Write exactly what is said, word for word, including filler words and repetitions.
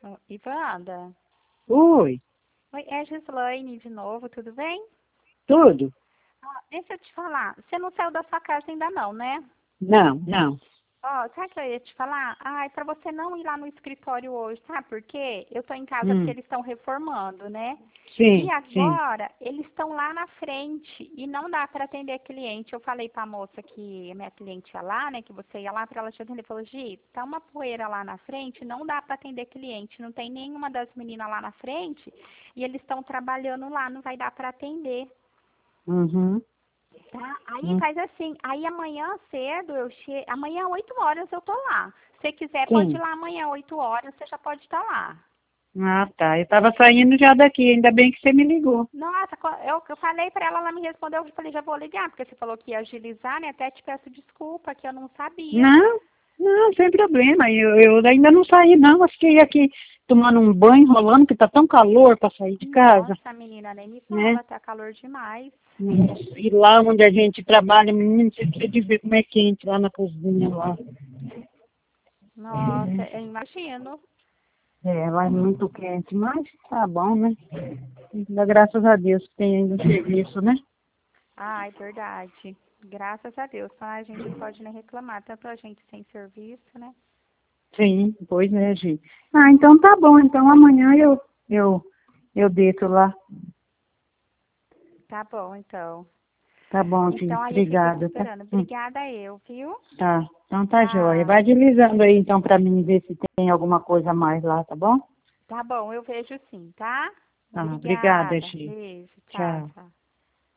Ô, Ivanda? Oi, Oi, é a Gislaine de novo, tudo bem? tudo? Ah, deixa eu te falar, você não saiu da sua casa ainda não, né? Não, não. Ó, sabe o que eu ia te falar? Ai, pra você não ir lá no escritório hoje, sabe por quê? Eu tô em casa porque Hum, eles estão reformando, né? E sim, sim. agora, eles estão lá na frente e não dá para atender cliente. Eu falei para a moça que a minha cliente ia lá, né, que você ia lá para ela te atender. Falou, Gi, tá uma poeira lá na frente, não dá para atender cliente. Não tem nenhuma das meninas lá na frente e eles estão trabalhando lá, não vai dar para atender. Uhum, Tá? Aí hum, faz assim, aí amanhã cedo eu chego, amanhã oito horas eu tô lá. Se você quiser, pode ir sim. lá amanhã oito horas, você já pode estar lá. Ah, tá. Eu tava saindo já daqui, ainda bem que você me ligou. Nossa, co- eu, eu falei pra ela, ela me respondeu, eu falei, já vou ligar, porque você falou que ia agilizar, né? Até te peço desculpa, que eu não sabia. Não, não, sem problema. Eu, eu ainda não saí, não. Eu fiquei aqui tomando um banho, enrolando, que tá tão calor para sair de casa, Nossa, menina, nem me né? fala, tá calor demais. E lá onde a gente trabalha, menino, você precisa de ver como é quente lá na cozinha lá. Nossa, eu imagino. É, lá é muito quente, mas tá bom, né? Dá graças a Deus que tem ainda serviço, né? Ai, verdade. Graças a Deus. Então a gente não pode nem reclamar, tanto a gente sem serviço, né? Sim, pois é, Gi. Ah, então tá bom. Então amanhã eu, eu, eu desço lá. Tá bom, então. Tá bom, Gi. Então aí eu fico te Obrigada, tá? esperando. Hum, Obrigada eu, viu? tá. Então tá joia. Tchau. Vai agilizando aí então pra mim ver se tem alguma coisa a mais lá, tá bom? Tá bom, eu vejo sim, tá? Tá, obrigada, Obrigada. Gi. Beijo. Tchau, Tchau. tchau.